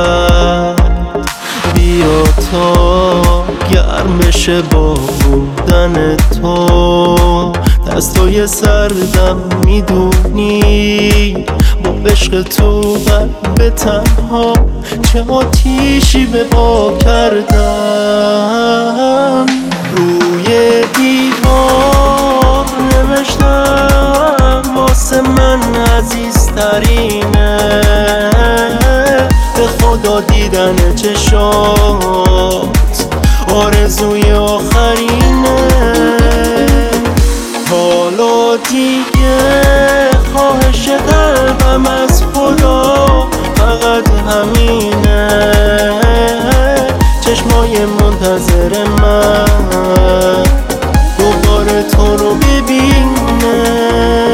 بیا تا گرم بشه با بودن تو. دستای سردم میدونی با عشق تو قلب تنها چه آتیشی به پا کردم. روی دیوار نوشتم واسه من عزیزترینه، به خدا دیدن چشات آرزوی آخرینه. حالا دیگه خواهش قلبم از خدا فقط همینه، چشمای منتظر من دوباره تو رو ببینه.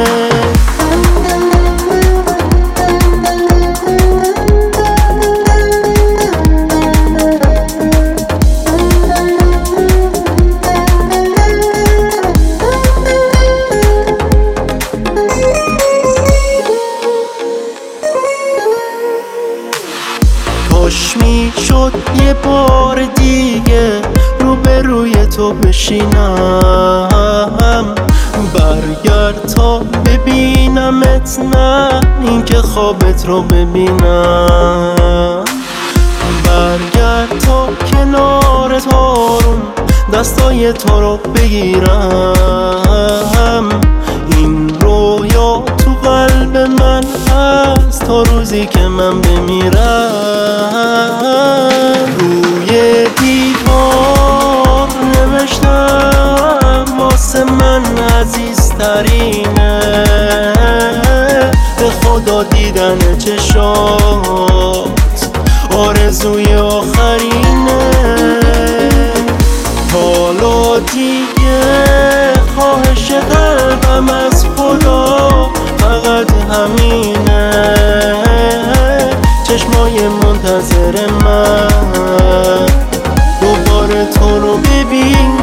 کاش میشد یه بار دیگه روبروی تو بشینم، برگرد تا ببینمت، نه اینکه خوابت رو ببینم. برگرد تا کنار تارون دستای تو رو بگیرم. این رویا تو قلب من هست تا روزی که من بمیرم. روی دیوار نوشتم واسه من عزیزترینه، به خدا دیدن چشات آرزوی آخرینه. حالا دیگه خواهش قلبم از خدا فقط همینه، چشمای منتظر من دوباره تو رو ببین.